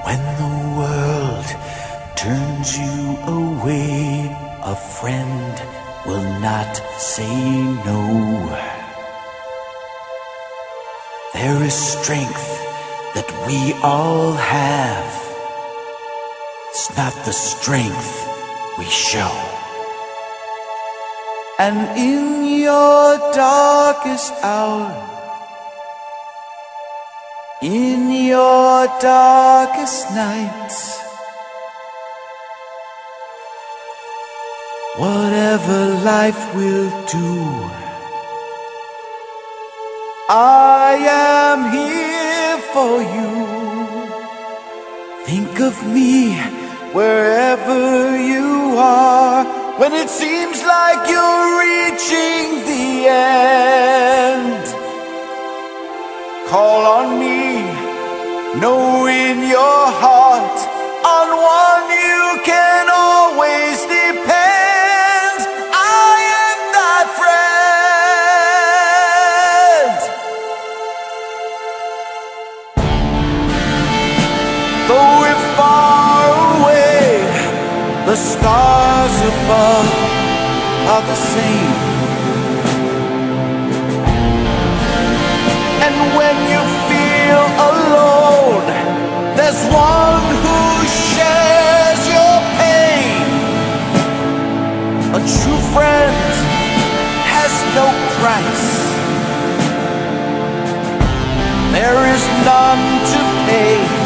When the world turns you away, a friend will not say no. There is strength that we all have. It's not the strength we show. And in your darkest hour, in your darkest nights, whatever life will do, I am here for you. Think of me wherever you are, when it seems like you're reaching the end. Call on me, know in your heart, on one you can always depend. I am that friend. Though we're far away, the stars above are the same. And when you feel alone, there's one who shares your pain. A true friend has no price. There is none to pay.